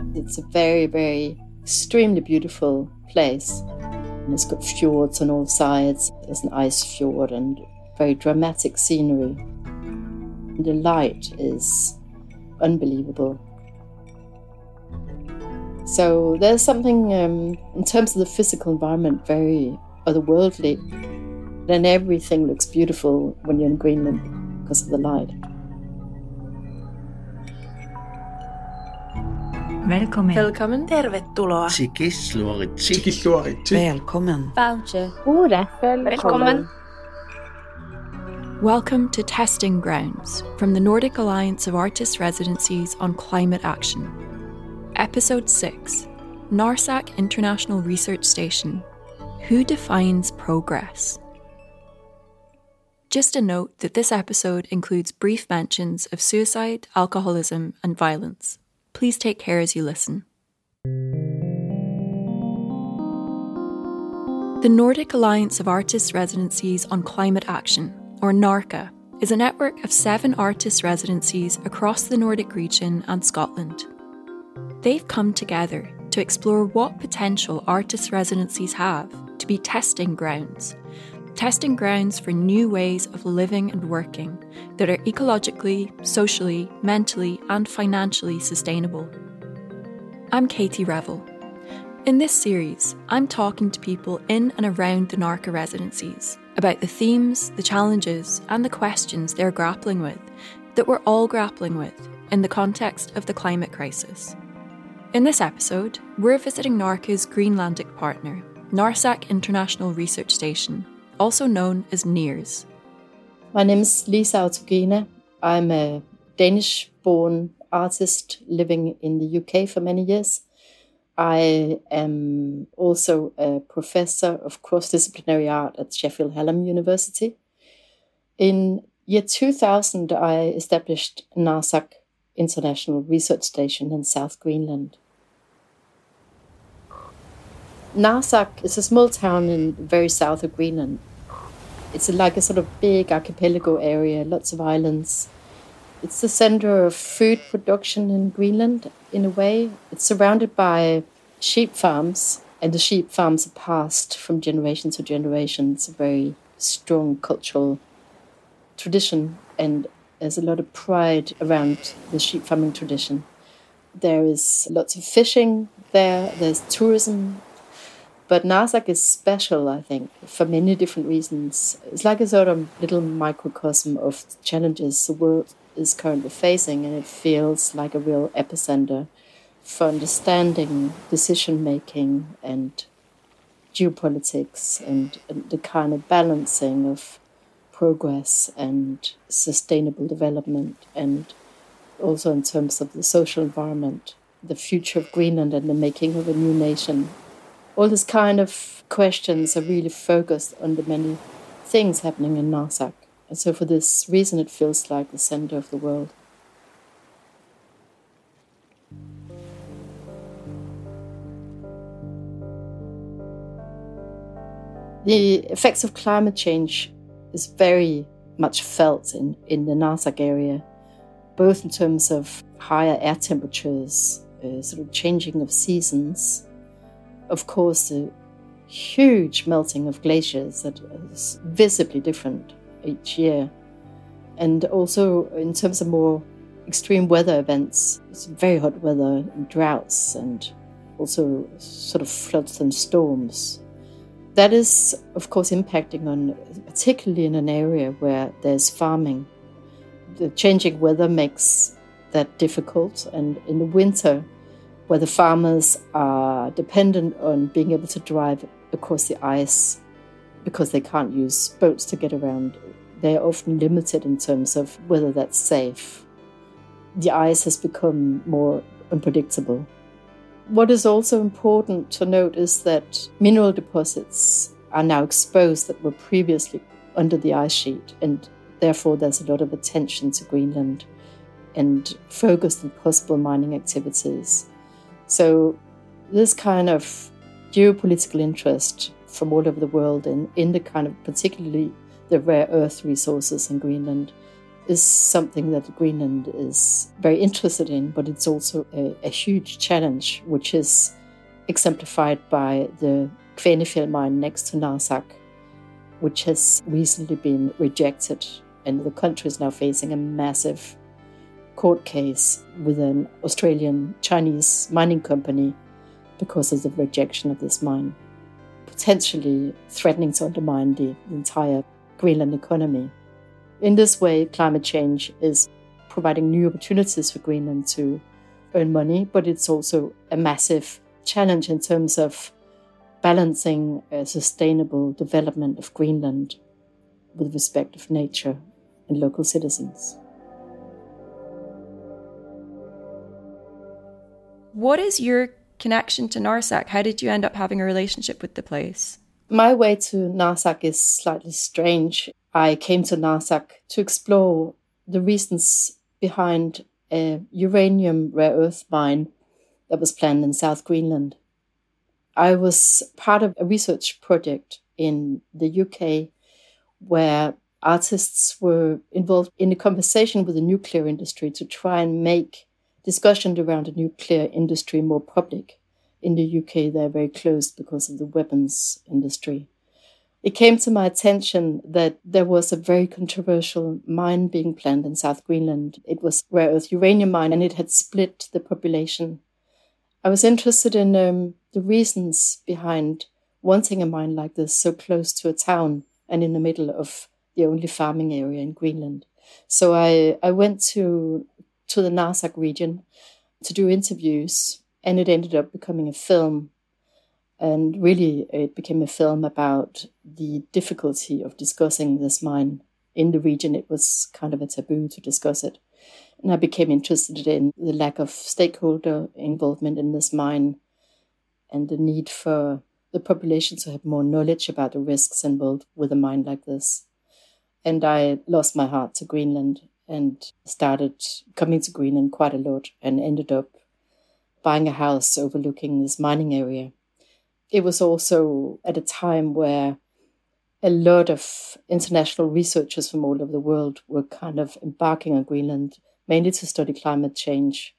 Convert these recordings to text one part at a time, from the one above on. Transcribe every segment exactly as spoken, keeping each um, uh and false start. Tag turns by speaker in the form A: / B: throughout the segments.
A: It's a very, very extremely beautiful place. And it's got fjords on all sides. There's an ice fjord and very dramatic scenery. And the light is unbelievable. So there's something um, in terms of the physical environment very otherworldly. Then everything looks beautiful when you're in Greenland because of the light.
B: Välkommen.
C: Välkommen. Tervetuloa.
D: Tsikisluoritsi.
E: Tsikisluoritsi.
B: Välkommen.
C: Voucher.
F: Ure.
C: Välkommen.
G: Welcome to Testing Grounds from the Nordic Alliance of Artists' Residencies on Climate Action. Episode six, NARSAC International Research Station. Who defines progress? Just a note that this episode includes brief mentions of suicide, alcoholism, and violence. Please take care as you listen. The Nordic Alliance of Artists' Residencies on Climate Action, or NARCA, is a network of seven artists' residencies across the Nordic region and Scotland. They've come together to explore what potential artists' residencies have to be testing grounds, testing grounds for new ways of living and working that are ecologically, socially, mentally, and financially sustainable. I'm Katie Revel. In this series, I'm talking to people in and around the NARCA residencies about the themes, the challenges, and the questions they're grappling with, that we're all grappling with in the context of the climate crisis. In this episode, we're visiting NARCA's Greenlandic partner, NARSAC International Research Station, also known as NIRS.
A: My name is Lisa Autogine. I'm a Danish-born artist living in the U K for many years. I am also a professor of cross-disciplinary art at Sheffield Hallam University. In year two thousand, I established NARSAC International Research Station in South Greenland. Narsaq is a small town in the very south of Greenland. It's like a sort of big archipelago area, lots of islands. It's the center of food production in Greenland, in a way. It's surrounded by sheep farms, and the sheep farms are passed from generation to generation. It's a very strong cultural tradition, and there's a lot of pride around the sheep farming tradition. There is lots of fishing there, there's tourism. But NARSAC is special, I think, for many different reasons. It's like a sort of little microcosm of challenges the world is currently facing, and it feels like a real epicenter for understanding decision-making and geopolitics and, and the kind of balancing of progress and sustainable development, and also in terms of the social environment, the future of Greenland and the making of a new nation. All these kind of questions are really focused on the many things happening in NARSAC. And so for this reason, it feels like the center of the world. The effects of climate change is very much felt in, in the NARSAC area, both in terms of higher air temperatures, uh, sort of changing of seasons. Of course, the huge melting of glaciers that is visibly different each year. And also in terms of more extreme weather events, it's very hot weather and droughts and also sort of floods and storms. That is, of course, impacting on, particularly in an area where there's farming. The changing weather makes that difficult, and in the winter, where the farmers are dependent on being able to drive across the ice because they can't use boats to get around. They're often limited in terms of whether that's safe. The ice has become more unpredictable. What is also important to note is that mineral deposits are now exposed that were previously under the ice sheet, and therefore there's a lot of attention to Greenland and focused on possible mining activities. So this kind of geopolitical interest from all over the world in, in the kind of particularly the rare earth resources in Greenland is something that Greenland is very interested in, but it's also a, a huge challenge, which is exemplified by the Kvanefjeld mine next to Narsaq, which has recently been rejected, and the country is now facing a massive court case with an Australian Chinese mining company because of the rejection of this mine, potentially threatening to undermine the entire Greenland economy. In this way, climate change is providing new opportunities for Greenland to earn money, but it's also a massive challenge in terms of balancing a sustainable development of Greenland with respect of nature and local citizens.
G: What is your connection to Narsaq? How did you end up having a relationship with the place?
A: My way to Narsaq is slightly strange. I came to Narsaq to explore the reasons behind a uranium rare earth mine that was planned in South Greenland. I was part of a research project in the U K where artists were involved in a conversation with the nuclear industry to try and make discussion around the nuclear industry more public. In the U K, they're very closed because of the weapons industry. It came to my attention that there was a very controversial mine being planned in South Greenland. It was a rare earth uranium mine, and it had split the population. I was interested in um, the reasons behind wanting a mine like this so close to a town and in the middle of the only farming area in Greenland. So I, I went to, to the Narsaq region to do interviews, and it ended up becoming a film. And really, it became a film about the difficulty of discussing this mine. In the region, it was kind of a taboo to discuss it. And I became interested in the lack of stakeholder involvement in this mine and the need for the population to have more knowledge about the risks involved with a mine like this. And I lost my heart to Greenland and started coming to Greenland quite a lot and ended up buying a house overlooking this mining area. It was also at a time where a lot of international researchers from all over the world were kind of embarking on Greenland, mainly to study climate change.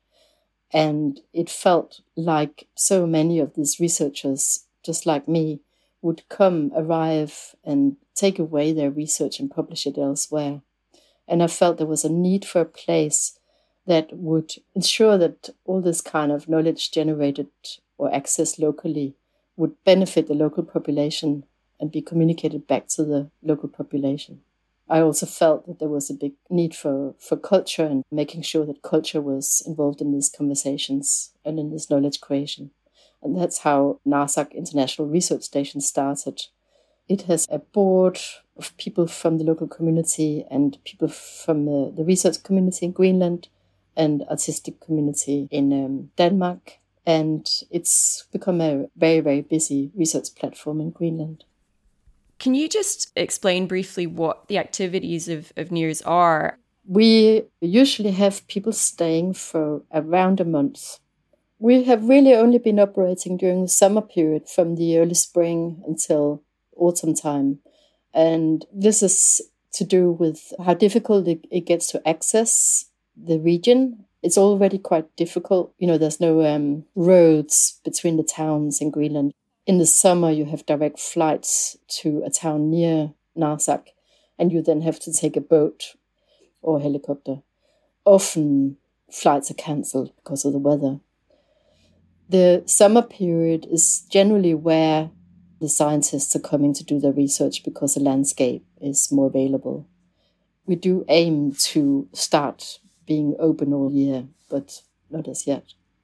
A: And it felt like so many of these researchers, just like me, would come, arrive, and take away their research and publish it elsewhere. And I felt there was a need for a place that would ensure that all this kind of knowledge generated or accessed locally would benefit the local population and be communicated back to the local population. I also felt that there was a big need for, for culture and making sure that culture was involved in these conversations and in this knowledge creation. And that's how Narsaq International Research Station started. It has a board of people from the local community and people from the, the research community in Greenland and artistic community in um, Denmark. And it's become a very, very busy research platform in Greenland.
G: Can you just explain briefly what the activities of, of NIRS are?
A: We usually have people staying for around a month. We have really only been operating during the summer period from the early spring until autumn time. And this is to do with how difficult it, it gets to access the region. It's already quite difficult. You know, there's no um, roads between the towns in Greenland. In the summer, you have direct flights to a town near Narsaq, and you then have to take a boat or a helicopter. Often, flights are cancelled because of the weather. The summer period is generally where the scientists are coming to do their research because the landscape is more available. We do aim to start being open all year, but not as yet.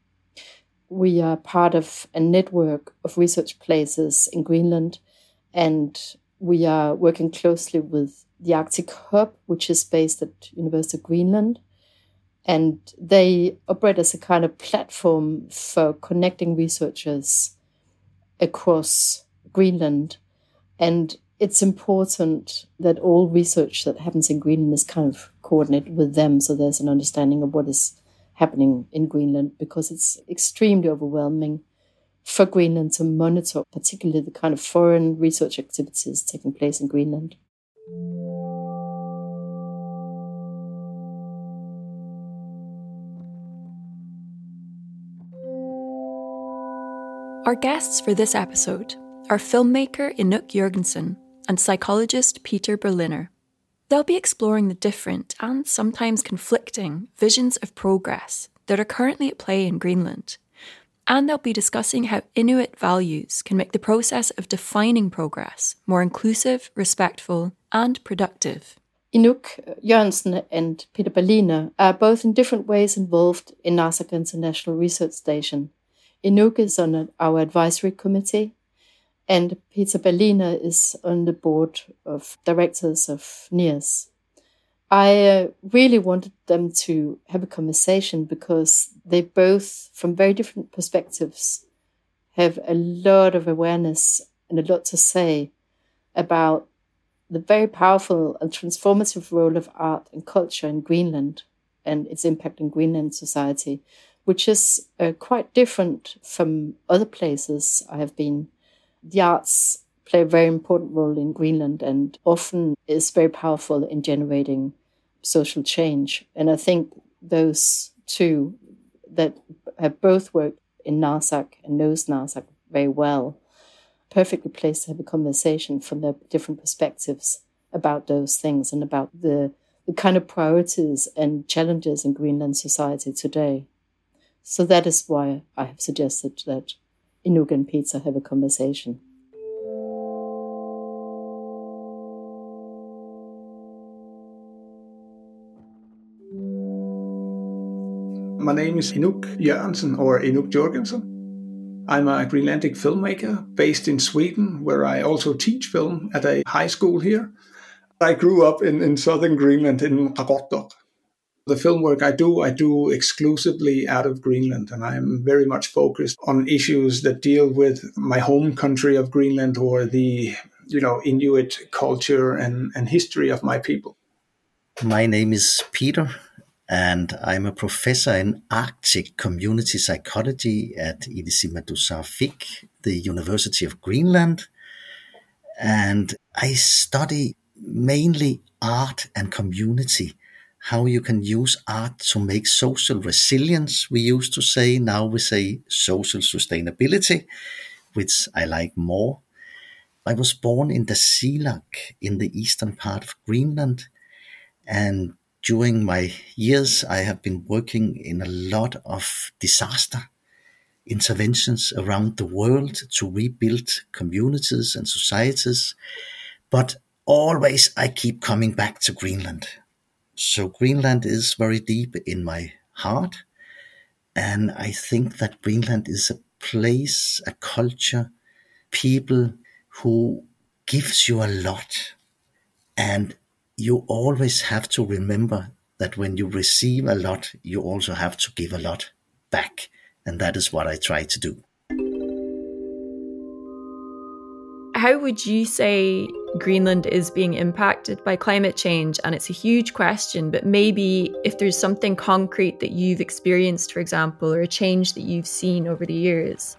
A: We are part of a network of research places in Greenland, and we are working closely with the Arctic Hub, which is based at University of Greenland. And they operate as a kind of platform for connecting researchers across Greenland. And it's important that all research that happens in Greenland is kind of coordinated with them, so there's an understanding of what is happening in Greenland, because it's extremely overwhelming for Greenland to monitor, particularly the kind of foreign research activities taking place in Greenland.
G: Our guests for this episode are filmmaker Inuk Jørgensen and psychologist Peter Berliner. They'll be exploring the different and sometimes conflicting visions of progress that are currently at play in Greenland. And they'll be discussing how Inuit values can make the process of defining progress more inclusive, respectful, and productive.
A: Inuk Jørgensen and Peter Berliner are both in different ways involved in Narsaq International Research Station. Inuk is on our advisory committee, and Peter Berliner is on the board of directors of N I R S. I uh, really wanted them to have a conversation because they both, from very different perspectives, have a lot of awareness and a lot to say about the very powerful and transformative role of art and culture in Greenland and its impact in Greenland society, which is uh, quite different from other places I have been. The arts play a very important role in Greenland and often is very powerful in generating social change. And I think those two that have both worked in Narsaq and knows Narsaq very well, perfectly placed to have a conversation from their different perspectives about those things and about the, the kind of priorities and challenges in Greenland society today. So that is why I have suggested that Inuk and Peter have a conversation.
B: My name is Inuk Jørgensen, or Inuk Jørgensen. I'm a Greenlandic filmmaker based in Sweden, where I also teach film at a high school here. I grew up in, in southern Greenland, in Qaqortoq. The film work I do, I do exclusively out of Greenland, and I'm very much focused on issues that deal with my home country of Greenland or the, you know, Inuit culture and, and history of my people.
D: My name is Peter, and I'm a professor in Arctic community psychology at Ilisimatusarfik, the University of Greenland. And I study mainly art and community, how you can use art to make social resilience, we used to say. Now we say social sustainability, which I like more. I was born in the Tasiilaq in the eastern part of Greenland, and during my years, I have been working in a lot of disaster interventions around the world to rebuild communities and societies. But always I keep coming back to Greenland. So Greenland is very deep in my heart. And I think that Greenland is a place, a culture, people who gives you a lot. And you always have to remember that when you receive a lot, you also have to give a lot back. And that is what I try to do.
G: How would you say Greenland is being impacted by climate change? And it's a huge question, but maybe if there's something concrete that you've experienced, for example, or a change that you've seen over the years.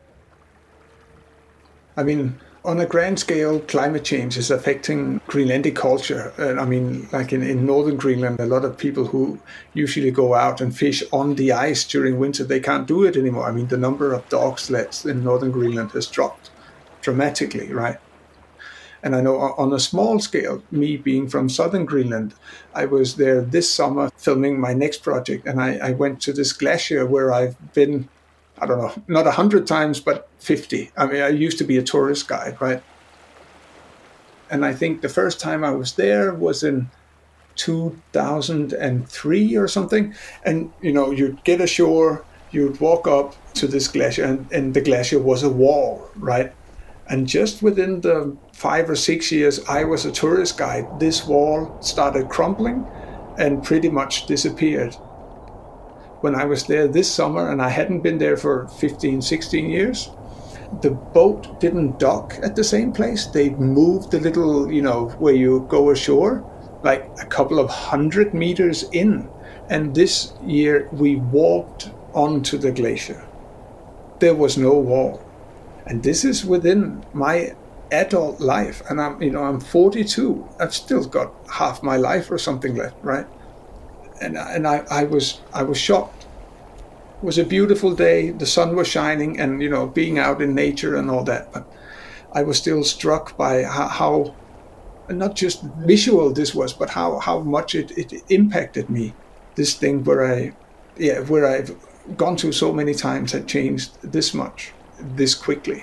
B: I mean, on a grand scale, climate change is affecting Greenlandic culture. Uh, I mean, like in, in northern Greenland, a lot of people who usually go out and fish on the ice during winter, they can't do it anymore. I mean, the number of dog sleds in northern Greenland has dropped dramatically, right? And I know on a small scale, me being from southern Greenland, I was there this summer filming my next project, and I, I went to this glacier where I've been, I don't know, not a hundred times, but fifty. I mean, I used to be a tourist guide, right? And I think the first time I was there was in two thousand three or something. And, you know, you'd get ashore, you'd walk up to this glacier, and, and the glacier was a wall, right? And just within the five or six years I was a tourist guide, this wall started crumbling and pretty much disappeared. When I was there this summer, and I hadn't been there for fifteen, sixteen years, the boat didn't dock at the same place. They moved the little, you know, where you go ashore, like a couple of hundred meters in. And this year we walked onto the glacier. There was no wall. And this is within my adult life. And I'm, you know, I'm forty-two. I've still got half my life or something left, right? And and I, I was I was shocked was a beautiful day. The sun was shining, and you know, being out in nature and all that. But I was still struck by how, how not just visual this was, but how, how much it, it impacted me. This thing where I, yeah, where I've gone to so many times had changed this much, this quickly.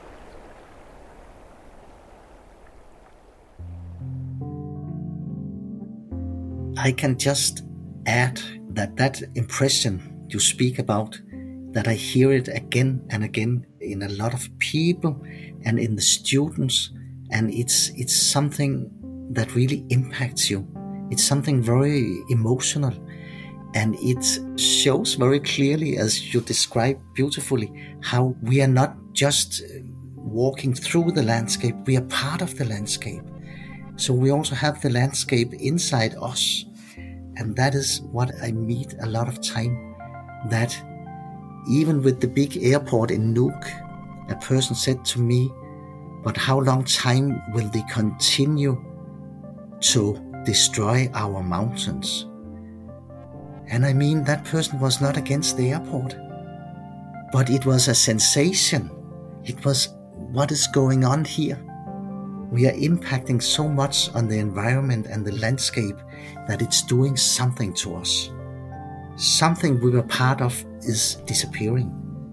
D: I can just add that that impression you speak about, that I hear it again and again in a lot of people and in the students, and it's it's something that really impacts you. It's something very emotional, and it shows very clearly, as you describe beautifully, how we are not just walking through the landscape, we are part of the landscape. So we also have the landscape inside us. And that is what I meet a lot of time, that even with the big airport in Nuuk, a person said to me, but how long time will they continue to destroy our mountains? And I mean, that person was not against the airport, but it was a sensation. It was, what is going on here? We are impacting so much on the environment and the landscape that it's doing something to us. Something we were part of is disappearing.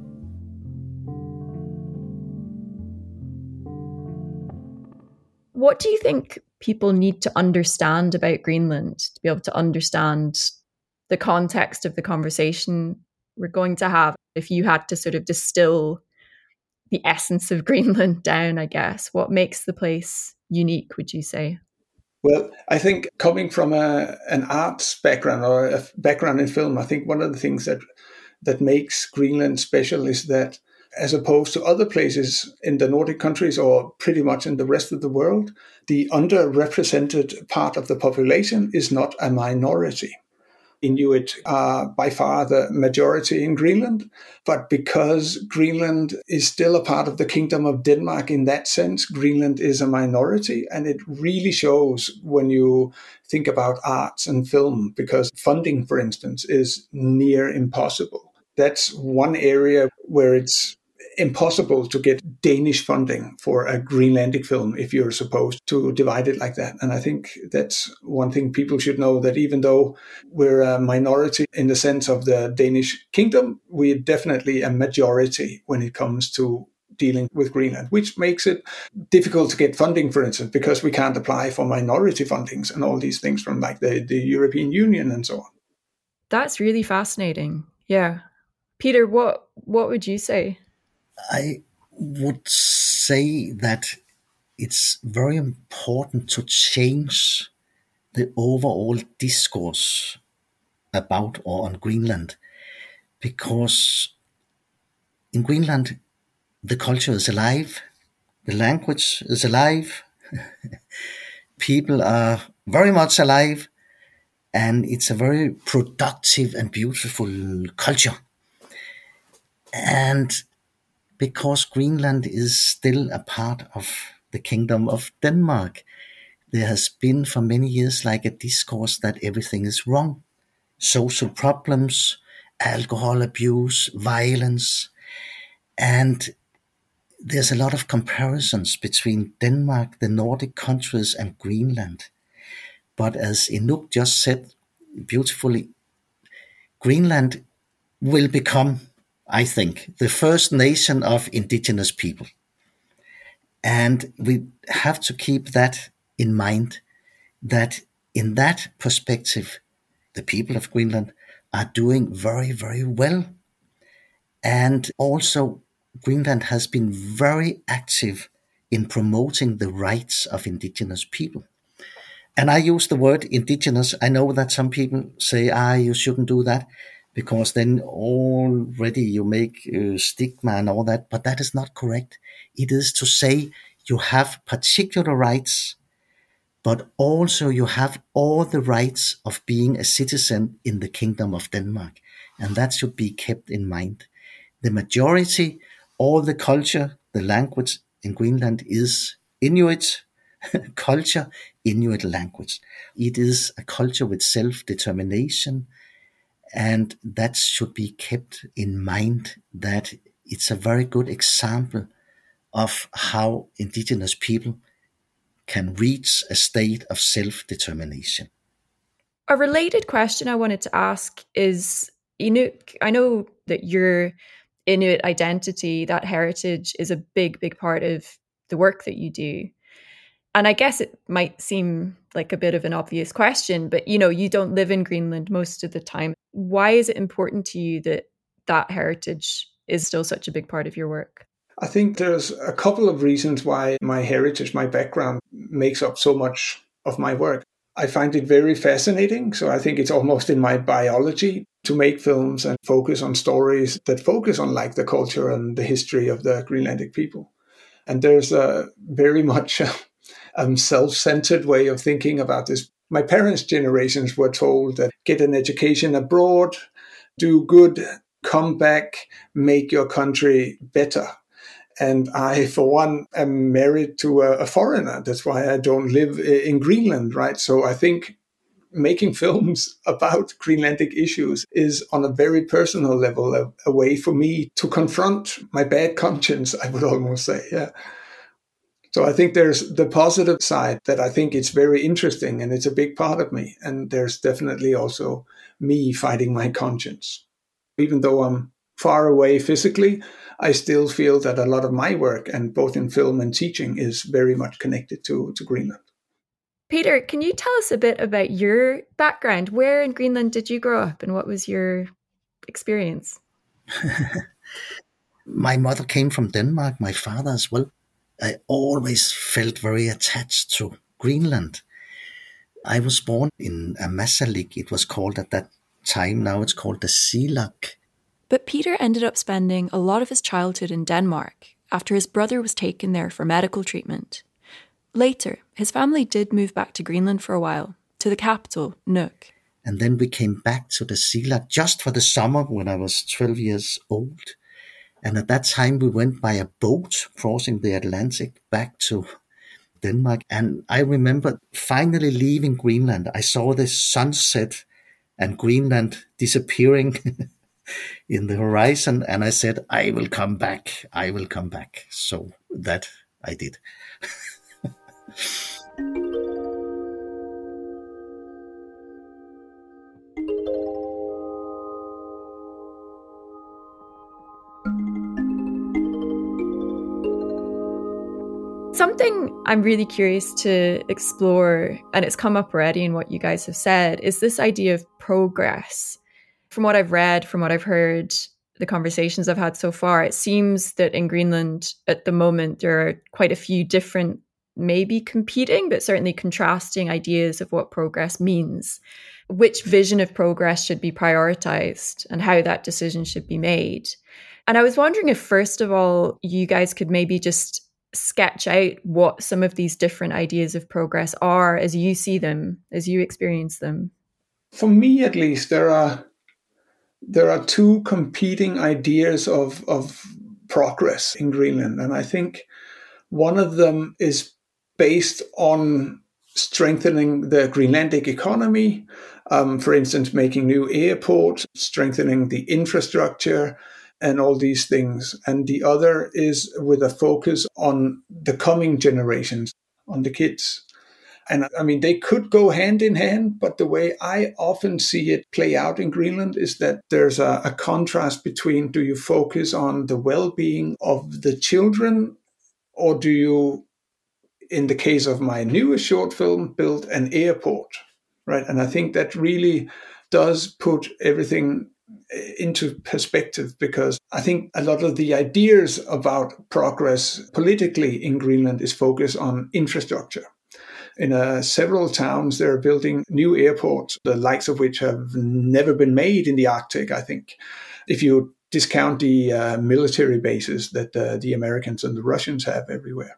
G: What do you think people need to understand about Greenland to be able to understand the context of the conversation we're going to have? If you had to sort of distill the essence of Greenland down, I guess, what makes the place unique, would you say?
B: Well, I think coming from a, an arts background or a background in film, I think one of the things that that makes Greenland special is that, as opposed to other places in the Nordic countries or pretty much in the rest of the world, the underrepresented part of the population is not a minority. Inuit are by far the majority in Greenland, but because Greenland is still a part of the Kingdom of Denmark in that sense, Greenland is a minority, and it really shows when you think about arts and film, because funding, for instance, is near impossible. That's one area where it's impossible to get Danish funding for a Greenlandic film if you're supposed to divide it like that. And I think that's one thing people should know, that even though we're a minority in the sense of the Danish kingdom, we're definitely a majority when it comes to dealing with Greenland, which makes it difficult to get funding, for instance, because we can't apply for minority fundings and all these things from like the, the European Union and so on.
G: That's really fascinating. Yeah. Peter, what what would you say?
D: I would say that it's very important to change the overall discourse about or on Greenland, because in Greenland, the culture is alive, the language is alive, people are very much alive, and it's a very productive and beautiful culture. And because Greenland is still a part of the Kingdom of Denmark, there has been for many years like a discourse that everything is wrong. Social problems, alcohol abuse, violence, and there's a lot of comparisons between Denmark, the Nordic countries, and Greenland. But as Inuk just said beautifully, Greenland will become, I think, the first nation of indigenous people. And we have to keep that in mind, that in that perspective, the people of Greenland are doing very, very well. And also, Greenland has been very active in promoting the rights of indigenous people. And I use the word indigenous. I know that some people say, ah, you shouldn't do that, because then already you make uh, stigma and all that. But that is not correct. It is to say you have particular rights, but also you have all the rights of being a citizen in the Kingdom of Denmark. And that should be kept in mind. The majority, all the culture, the language in Greenland is Inuit culture, Inuit language. It is a culture with self-determination, And that should be kept in mind, that it's a very good example of how indigenous people can reach a state of self-determination.
G: A related question I wanted to ask is, Inuk, I know that your Inuit identity, that heritage, is a big, big part of the work that you do. And I guess it might seem like a bit of an obvious question, but you know, you don't live in Greenland most of the time. Why is it important to you that that heritage is still such a big part of your work?
B: I think there's a couple of reasons why my heritage, my background, makes up so much of my work. I find it very fascinating, so I think it's almost in my biology to make films and focus on stories that focus on like the culture and the history of the Greenlandic people. And there's a very much a um, self-centered way of thinking about this. My parents' generations were told that get an education abroad, do good, come back, make your country better. And I, for one, am married to a, a foreigner. That's why I don't live in Greenland, right? So I think making films about Greenlandic issues is on a very personal level a, a way for me to confront my bad conscience, I would almost say, yeah. So I think there's the positive side that I think it's very interesting and it's a big part of me. And there's definitely also me fighting my conscience. Even though I'm far away physically, I still feel that a lot of my work, and both in film and teaching, is very much connected to, to Greenland.
G: Peter, can you tell us a bit about your background? Where in Greenland did you grow up and what was your experience?
D: My mother came from Denmark, my father as well. I always felt very attached to Greenland. I was born in Ammassalik, it was called at that time. Now it's called the Seelak.
G: But Peter ended up spending a lot of his childhood in Denmark after his brother was taken there for medical treatment. Later, his family did move back to Greenland for a while, to the capital, Nuuk.
D: And then we came back to the Seelak just for the summer when I was twelve years old. And at that time we went by a boat crossing the Atlantic back to Denmark. And I remember finally leaving Greenland. I saw the sunset and Greenland disappearing in the horizon. And I said, I will come back. I will come back. So that I did.
G: Something I'm really curious to explore, and it's come up already in what you guys have said, is this idea of progress. From what I've read, from what I've heard, the conversations I've had so far, it seems that in Greenland at the moment there are quite a few different, maybe competing, but certainly contrasting ideas of what progress means, which vision of progress should be prioritized and how that decision should be made. And I was wondering if, first of all, you guys could maybe just sketch out what some of these different ideas of progress are as you see them, as you experience them.
B: For me, at least, there are there are two competing ideas of of progress in Greenland, and I think one of them is based on strengthening the Greenlandic economy, um, for instance, making new airports, strengthening the infrastructure, and all these things. And the other is with a focus on the coming generations, on the kids. And I mean, they could go hand in hand, but the way I often see it play out in Greenland is that there's a, a contrast between, do you focus on the well-being of the children, or do you, in the case of my newest short film, build an airport, right? And I think that really does put everything into perspective, because I think a lot of the ideas about progress politically in Greenland is focused on infrastructure. In uh, several towns, they're building new airports, the likes of which have never been made in the Arctic, I think. If you discount the uh, military bases that uh, the Americans and the Russians have everywhere.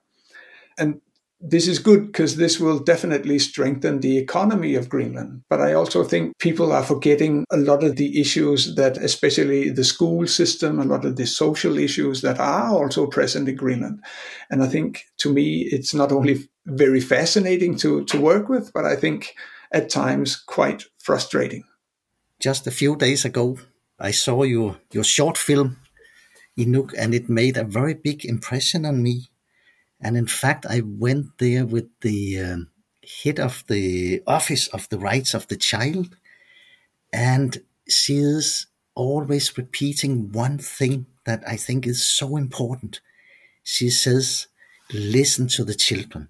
B: And this is good because this will definitely strengthen the economy of Greenland. But I also think people are forgetting a lot of the issues that, especially the school system, a lot of the social issues that are also present in Greenland. And I think, to me, it's not only very fascinating to, to work with, but I think at times quite frustrating.
D: just a few days ago, I saw your, your short film, Inuk, and it made a very big impression on me. And in fact, I went there with the um, head of the Office of the Rights of the Child, and she is always repeating one thing that I think is so important. She says, listen to the children,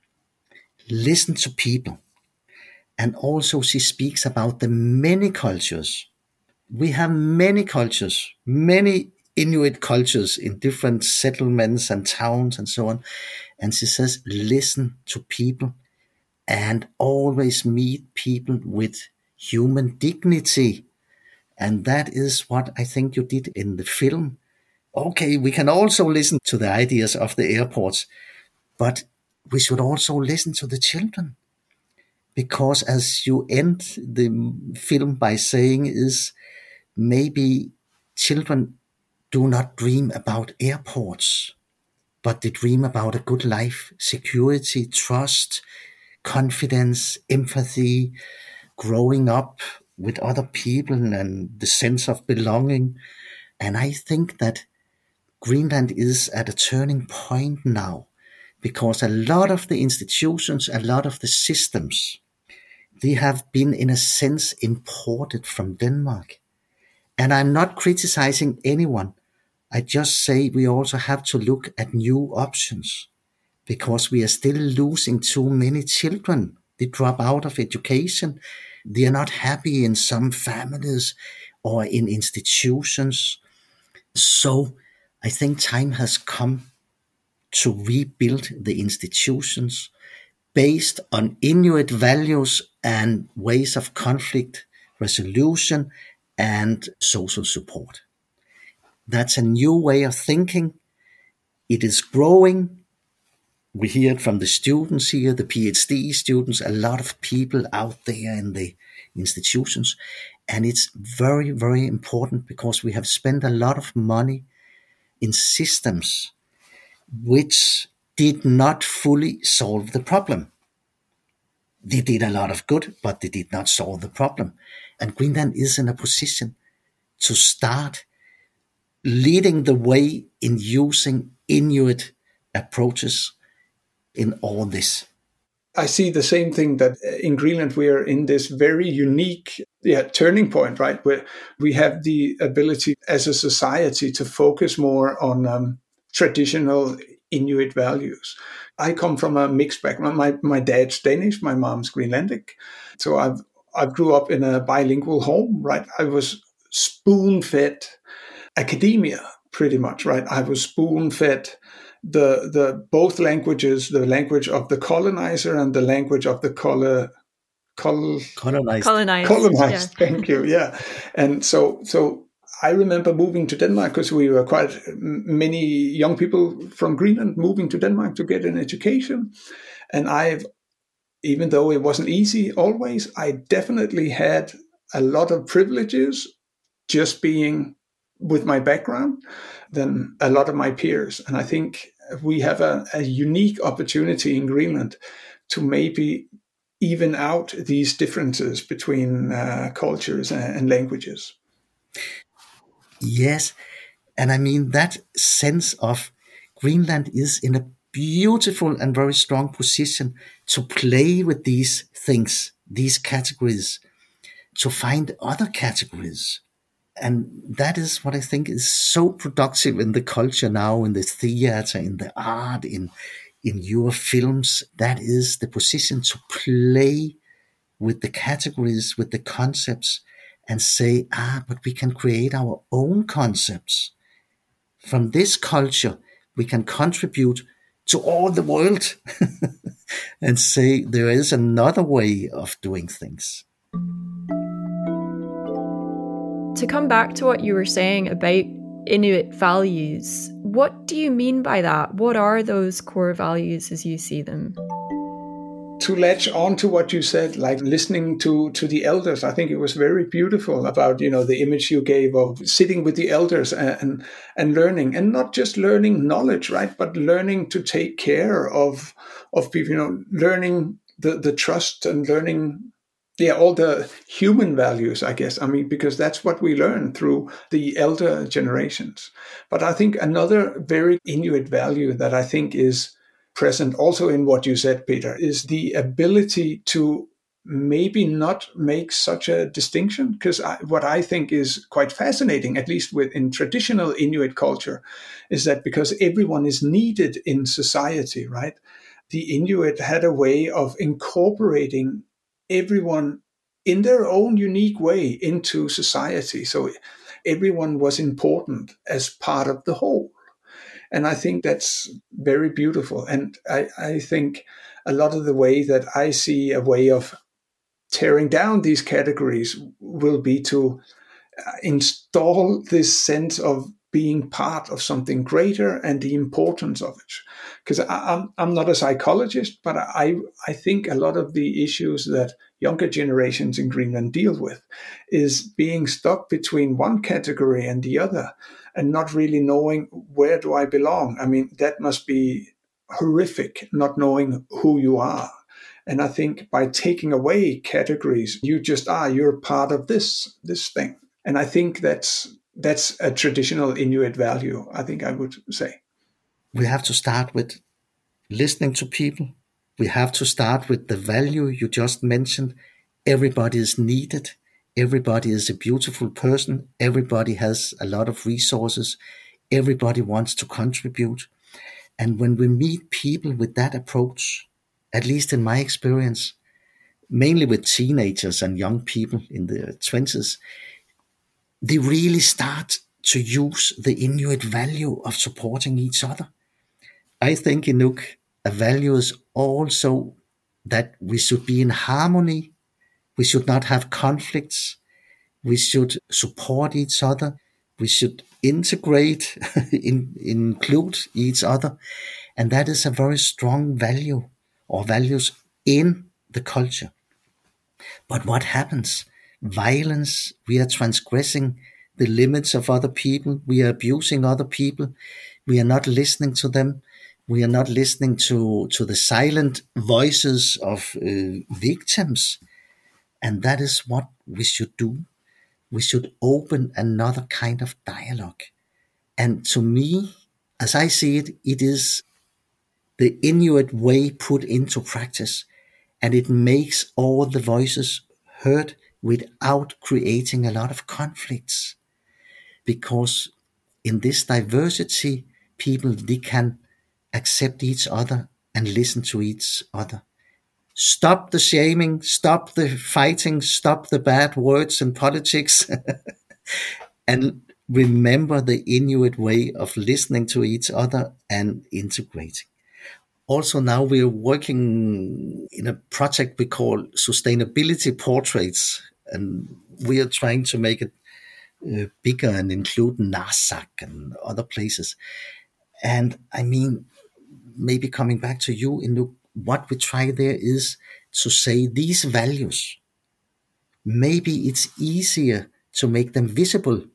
D: listen to people. And also she speaks about the many cultures. We have many cultures, many Inuit cultures in different settlements and towns and so on. And she says, listen to people and always meet people with human dignity. And that is what I think you did in the film. Okay, we can also listen to the ideas of the airports, but we should also listen to the children. Because as you end the film by saying is, maybe children do not dream about airports, but they dream about a good life, security, trust, confidence, empathy, growing up with other people and the sense of belonging. And I think that Greenland is at a turning point now, because a lot of the institutions, a lot of the systems, they have been in a sense imported from Denmark. And I'm not criticizing anyone. I just say we also have to look at new options, because we are still losing too many children. They drop out of education. They are not happy in some families or in institutions. So I think time has come to rebuild the institutions based on Inuit values and ways of conflict resolution and social support. That's a new way of thinking. It is growing. We hear it from the students here, the PhD students, a lot of people out there in the institutions. And it's very, very important, because we have spent a lot of money in systems which did not fully solve the problem. They did a lot of good, but they did not solve the problem. And Greenland is in a position to start leading the way in using Inuit approaches in all this.
B: I see the same thing, that in Greenland we are in this very unique yeah, turning point, right? Where we have the ability as a society to focus more on um, traditional Inuit values. I come from a mixed background. My my dad's Danish, my mom's Greenlandic. So I've I grew up in a bilingual home, right? I was spoon-fed academia, pretty much, right? I was spoon-fed the the both languages, the language of the colonizer and the language of the color, col,
D: colonized.
G: Colonized.
B: Colonized.
G: Yeah.
B: Thank you. Yeah, and so so I remember moving to Denmark, because we were quite many young people from Greenland moving to Denmark to get an education, and I've, even though it wasn't easy always, I definitely had a lot of privileges just being with my background than a lot of my peers. And I think we have a, a unique opportunity in Greenland to maybe even out these differences between uh, cultures and, and languages.
D: Yes. And I mean, that sense of Greenland is in a beautiful and very strong position to play with these things, these categories, to find other categories. And that is what I think is so productive in the culture now, in the theater, in the art, in in your films. That is the position to play with the categories, with the concepts, and say, ah, but we can create our own concepts. From this culture, we can contribute to all the world and say there is another way of doing things.
G: To come back to what you were saying about Inuit values, what do you mean by that? What are those core values as you see them?
B: To latch on to what you said, like listening to, to the elders, I think it was very beautiful about, you know, the image you gave of sitting with the elders and and learning, and not just learning knowledge, right, but learning to take care of of people, you know, learning the, the trust and learning yeah, all the human values, I guess. I mean, because that's what we learn through the elder generations. But I think another very Inuit value that I think is present also in what you said, Peter, is the ability to maybe not make such a distinction. Because what I think is quite fascinating, at least within traditional Inuit culture, is that because everyone is needed in society, right? The Inuit had a way of incorporating everyone in their own unique way into society. So everyone was important as part of the whole. And I think that's very beautiful. And I, I think a lot of the way that I see a way of tearing down these categories will be to install this sense of being part of something greater and the importance of it. Because I'm I'm not a psychologist, but I I think a lot of the issues that younger generations in Greenland deal with is being stuck between one category and the other and not really knowing where do I belong. I mean, that must be horrific, not knowing who you are. And I think by taking away categories, you just are, you're part of this, this thing. And I think that's that's a traditional Inuit value, I think I would say.
D: We have to start with listening to people. We have to start with the value you just mentioned. Everybody is needed. Everybody is a beautiful person. Everybody has a lot of resources. Everybody wants to contribute. And when we meet people with that approach, at least in my experience, mainly with teenagers and young people in their twenties, they really start to use the Inuit value of supporting each other. I think Inuk, a value is also that we should be in harmony. We should not have conflicts. We should support each other. We should integrate, in, include each other. And that is a very strong value or values in the culture. But what happens? Violence, we are transgressing the limits of other people. We are abusing other people. We are not listening to them. We are not listening to, to the silent voices of uh, victims. And that is what we should do. We should open another kind of dialogue. And to me, as I see it, it is the Inuit way put into practice. And it makes all the voices heard without creating a lot of conflicts. Because in this diversity, people, they can accept each other and listen to each other. Stop the shaming, stop the fighting, stop the bad words in politics, and remember the Inuit way of listening to each other and integrating. Also, now we're working in a project we call Sustainability Portraits, and we are trying to make it uh, bigger and include Narsaq and other places. And I mean, maybe coming back to you, Inuk, what we try there is to say these values, maybe it's easier to make them visible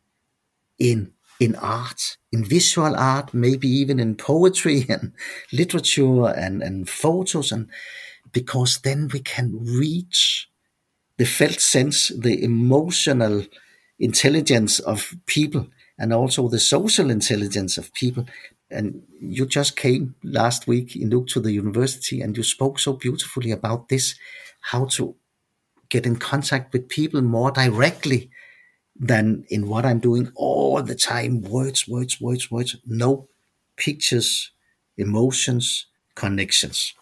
D: in in art, in visual art, maybe even in poetry and literature and, and photos, and because then we can reach the felt sense, the emotional intelligence of people, and also the social intelligence of people. And you just came last week, Inuk, to the university, and you spoke so beautifully about this, how to get in contact with people more directly than in what I'm doing all the time. Words, words, words, words. No, pictures, emotions, connections.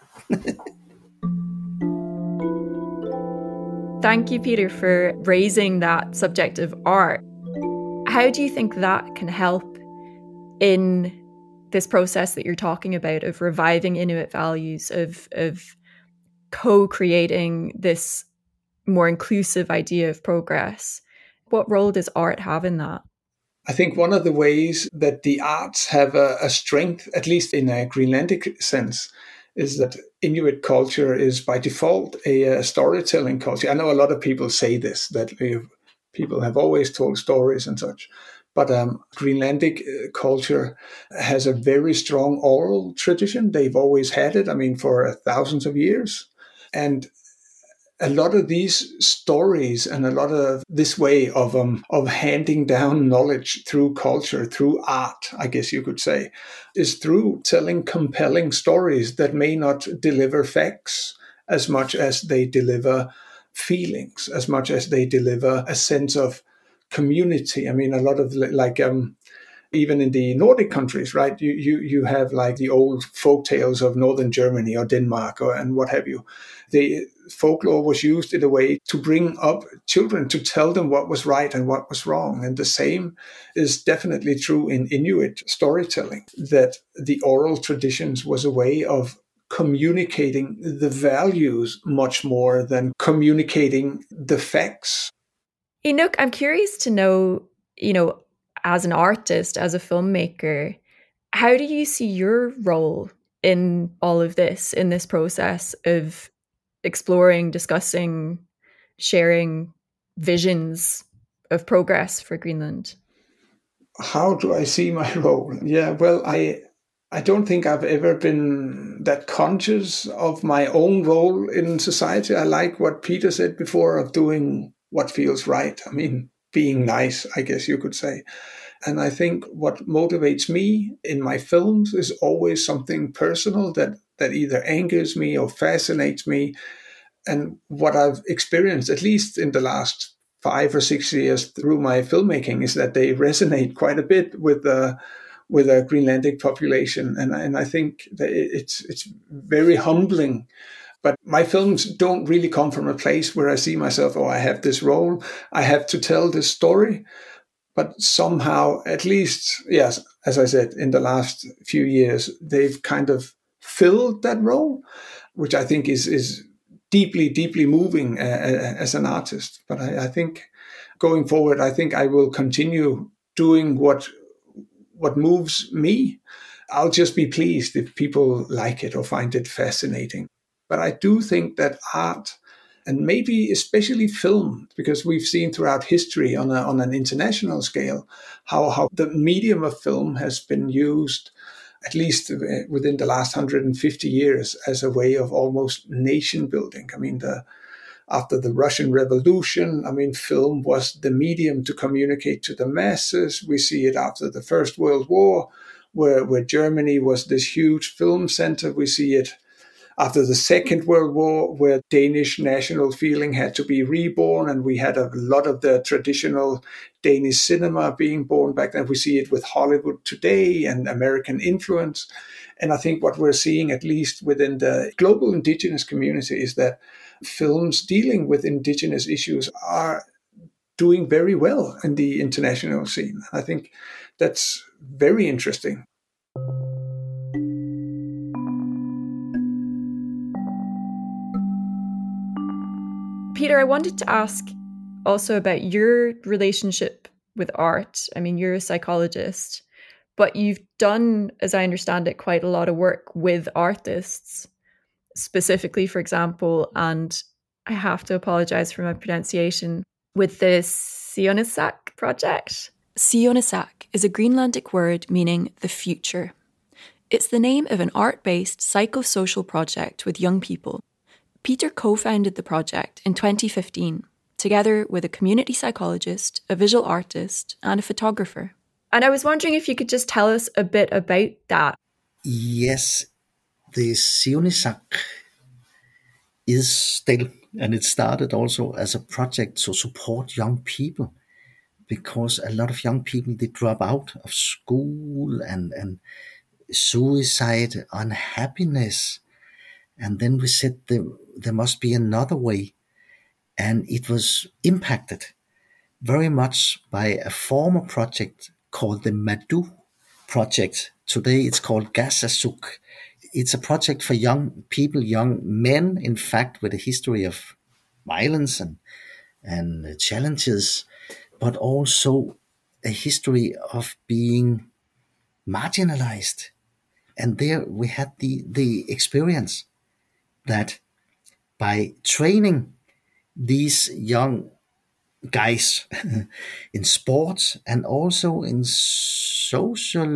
G: Thank you, Peter, for raising that subject of art. How do you think that can help in this process that you're talking about of reviving Inuit values, of, of co-creating this more inclusive idea of progress? What role does art have in that?
B: I think one of the ways that the arts have a, a strength, at least in a Greenlandic sense, is that Inuit culture is by default a, a storytelling culture. I know a lot of people say this, that people have always told stories and such. But um, Greenlandic culture has a very strong oral tradition. They've always had it, I mean, for thousands of years. And a lot of these stories and a lot of this way of um, of handing down knowledge through culture, through art, I guess you could say, is through telling compelling stories that may not deliver facts as much as they deliver feelings, as much as they deliver a sense of community. I mean, a lot of like um, even in the Nordic countries, right? You you you have like the old folk tales of northern Germany or Denmark or and what have you. The folklore was used in a way to bring up children, to tell them what was right and what was wrong. And the same is definitely true in Inuit storytelling, that the oral traditions was a way of communicating the values much more than communicating the facts.
G: Enoch, I'm curious to know, you know, as an artist, as a filmmaker, how do you see your role in all of this, in this process of exploring, discussing, sharing visions of progress for Greenland?
B: How do I see my role? Yeah, well, I I don't think I've ever been that conscious of my own role in society. I like what Peter said before of doing what feels right. I mean, being nice, I guess you could say. And I think what motivates me in my films is always something personal that, that either angers me or fascinates me. And what I've experienced, at least in the last five or six years through my filmmaking, is that they resonate quite a bit with the with a Greenlandic population. And, and I think that it's it's very humbling. But my films don't really come from a place where I see myself, oh, I have this role, I have to tell this story. But somehow, at least, yes, as I said, in the last few years, they've kind of filled that role, which I think is is deeply, deeply moving uh, as an artist. But I, I think going forward, I think I will continue doing what what moves me. I'll just be pleased if people like it or find it fascinating. But I do think that art, and maybe especially film, because we've seen throughout history on, a, on an international scale, how, how the medium of film has been used, at least within the last one hundred fifty years, as a way of almost nation building. I mean, the, after the Russian Revolution, I mean, film was the medium to communicate to the masses. We see it after the First World War, where, where Germany was this huge film center. We see it after the Second World War, where Danish national feeling had to be reborn, and we had a lot of the traditional Danish cinema being born back then. We see it with Hollywood today and American influence. And I think what we're seeing, at least within the global indigenous community, is that films dealing with indigenous issues are doing very well in the international scene. I think that's very interesting.
G: Peter, I wanted to ask also about your relationship with art. I mean, you're a psychologist, but you've done, as I understand it, quite a lot of work with artists, specifically, for example, and I have to apologize for my pronunciation, with the Siunisak project. Siunisak is a Greenlandic word meaning the future. It's the name of an art-based psychosocial project with young people. Peter co-founded the project in twenty fifteen, together with a community psychologist, a visual artist, and a photographer. And I was wondering if you could just tell us a bit about that.
D: Yes, the Siunisak is still, and it started also as a project to support young people, because a lot of young people, they drop out of school and, and suicide, unhappiness. And then we said there, there must be another way. And it was impacted very much by a former project called the Madu Project. Today it's called Gasasuk. It's a project for young people, young men, in fact, with a history of violence and, and challenges, but also a history of being marginalized. And there we had the, the experience that by training these young guys in sports and also in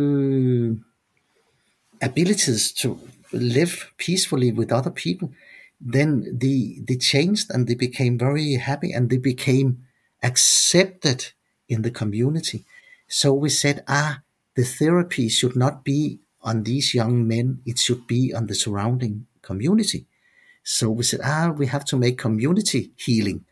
D: social abilities to live peacefully with other people, then they, they changed and they became very happy and they became accepted in the community. So we said, ah, the therapy should not be on these young men, it should be on the surrounding community. So we said, ah, we have to make community healing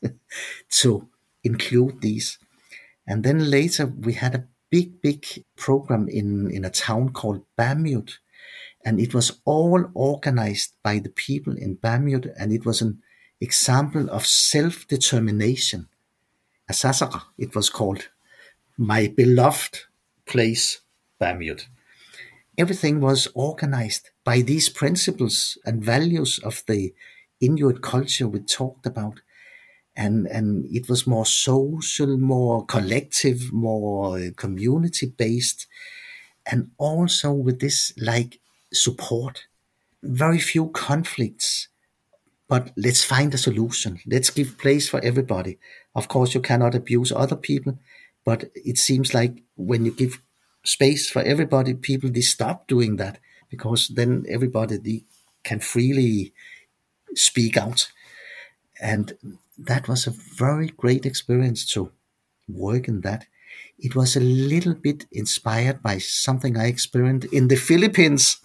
D: to include these. And then later we had a big, big program in, in a town called Bamut. And it was all organized by the people in Bamut. And it was an example of self-determination. Asasara, it was called. My beloved place, Bamut. Everything was organized by these principles and values of the Inuit culture we talked about. And, and it was more social, more collective, more community-based. And also with this, like, support. Very few conflicts. But let's find a solution. Let's give place for everybody. Of course, you cannot abuse other people. But it seems like when you give space for everybody, people, they stop doing that, because then everybody, they can freely speak out. And that was a very great experience to work in that. It was a little bit inspired by something I experienced in the Philippines,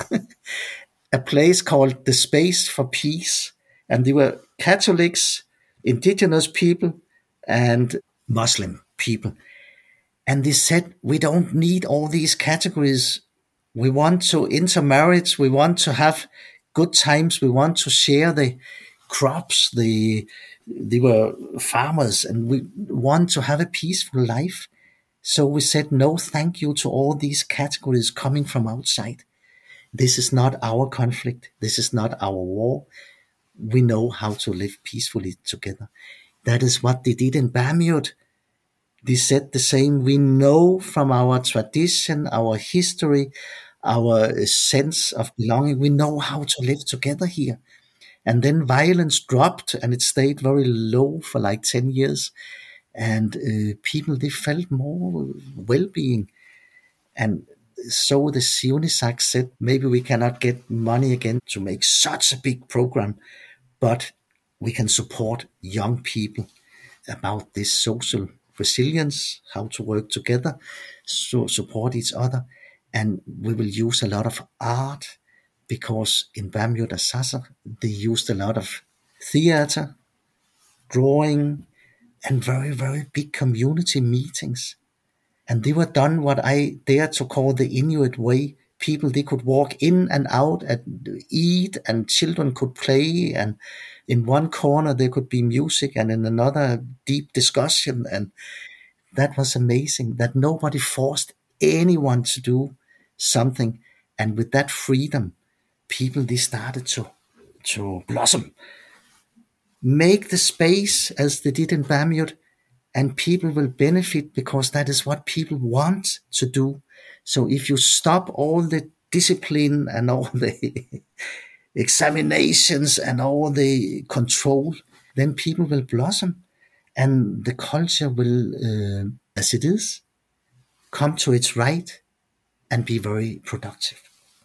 D: a place called the Space for Peace. And they were Catholics, indigenous people, and Muslim people. And they said, we don't need all these categories. We want to intermarriage. We want to have good times. We want to share the crops. The, they were farmers, and we want to have a peaceful life. So we said, no, thank you to all these categories coming from outside. This is not our conflict. This is not our war. We know how to live peacefully together. That is what they did in Bamut. They said the same. We know from our tradition, our history, our sense of belonging, we know how to live together here. And then violence dropped and it stayed very low for like ten years. And uh, people, they felt more well-being. And so the Siunisak said, maybe we cannot get money again to make such a big program, but we can support young people about this social resilience, how to work together, so support each other. And we will use a lot of art, because in Bamut Asasar, they used a lot of theater, drawing, and very, very big community meetings. And they were done what I dare to call the Inuit way. People, they could walk in and out and eat, and children could play, and in one corner there could be music, and in another deep discussion. And that was amazing, that nobody forced anyone to do something. And with that freedom, people, they started to, to blossom. Make the space as they did in Bamut, and people will benefit, because that is what people want to do. So if you stop all the discipline and all the examinations and all the control, then people will blossom, and the culture will, uh, as it is, come to its right and be very productive.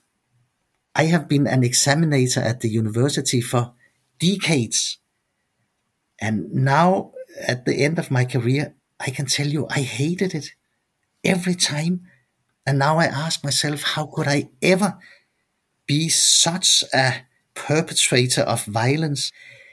D: I have been an examinator at the university for decades. And now, at the end of my career, I can tell you I hated it every time. And now I ask myself, how could I ever be such a perpetrator of violence?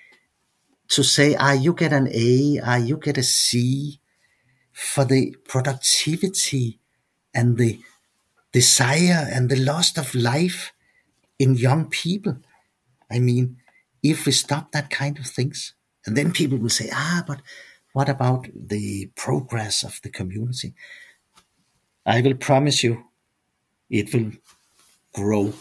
D: To say, ah, you get an A, ah, you get a C, for the productivity and the desire and the lust of life in young people. I mean, if we stop that kind of things, and then people will say, ah, but what about the progress of the community? I will promise you, it will grow.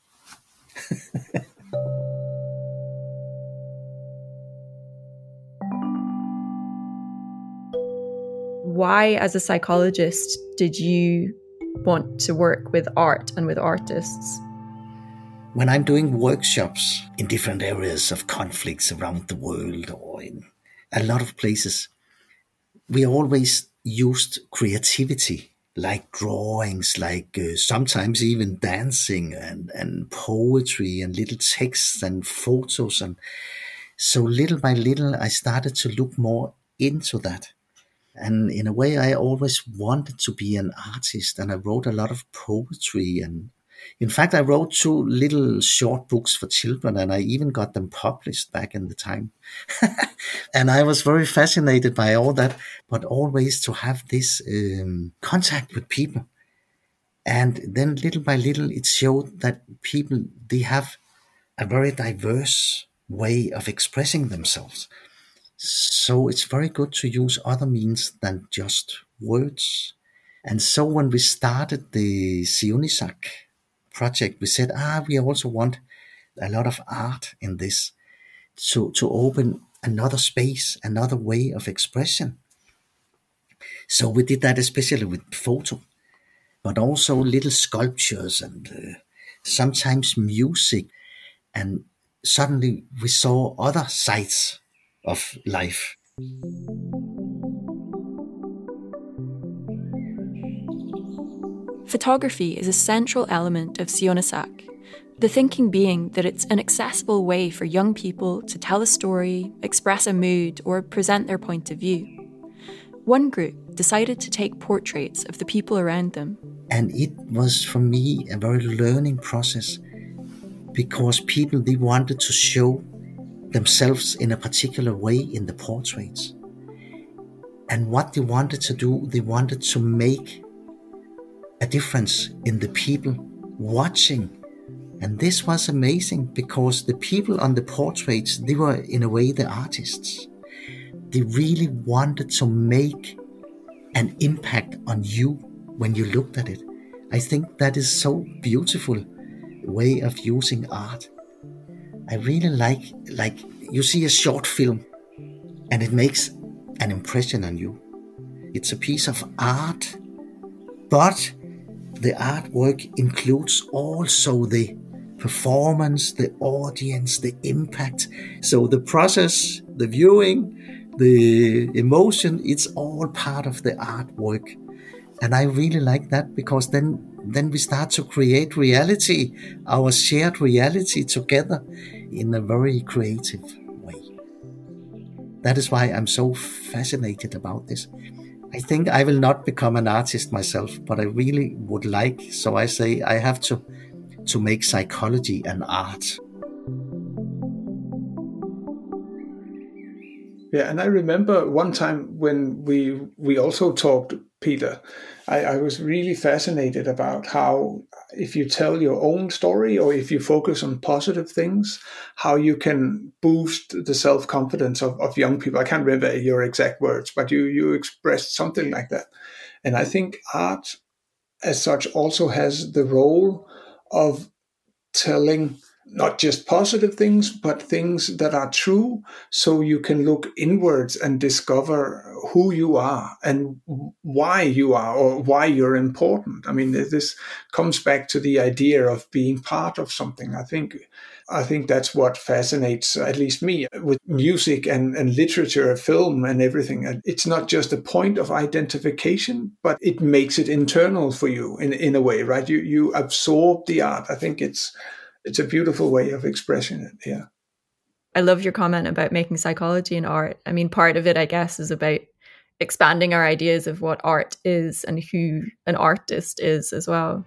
G: Why, as a psychologist, did you want to work with art and with artists?
D: When I'm doing workshops in different areas of conflicts around the world or in a lot of places, we always used creativity like drawings, like uh, sometimes even dancing and, and poetry and little texts and photos. And so little by little, I started to look more into that. And in a way, I always wanted to be an artist, and I wrote a lot of poetry. And in fact, I wrote two little short books for children, and I even got them published back in the time. And I was very fascinated by all that, but always to have this um, contact with people. And then little by little, it showed that people, they have a very diverse way of expressing themselves. So it's very good to use other means than just words. And so when we started the Siunisac project, we said, ah, we also want a lot of art in this to, to open another space, another way of expression. So we did that especially with photo, but also little sculptures and uh, sometimes music. And suddenly we saw other sides of life.
G: Photography is a central element of Siunisac, the thinking being that it's an accessible way for young people to tell a story, express a mood, or present their point of view. One group decided to take portraits of the people around them.
D: And it was, for me, a very learning process, because people, they wanted to show themselves in a particular way in the portraits. And what they wanted to do, they wanted to make a difference in the people watching. And this was amazing, because the people on the portraits, they were in a way the artists. They really wanted to make an impact on you when you looked at it. I think that is so beautiful way of using art. I really like, like you see a short film and it makes an impression on you. It's a piece of art, but the artwork includes also the performance, the audience, the impact. So the process, the viewing, the emotion, it's all part of the artwork. And I really like that, because then then we start to create reality, our shared reality together in a very creative way. That is why I'm so fascinated about this. I think I will not become an artist myself, but I really would like, so I say I have to, to make psychology an art.
B: Yeah, and I remember one time when we we also talked, Peter, I, I was really fascinated about how if you tell your own story or if you focus on positive things, how you can boost the self-confidence of, of young people. I can't remember your exact words, but you, you expressed something like that. And I think art as such also has the role of telling not just positive things, but things that are true, so you can look inwards and discover who you are and why you are, or why you're important. I mean, this comes back to the idea of being part of something. I think I think that's what fascinates, at least me, with music and, and literature, film and everything. It's not just a point of identification, but it makes it internal for you in, in a way, right? You you absorb the art. I think it's It's a beautiful way of expressing it, yeah.
G: I love your comment about making psychology an art. I mean, part of it, I guess, is about expanding our ideas of what art is and who an artist is as well.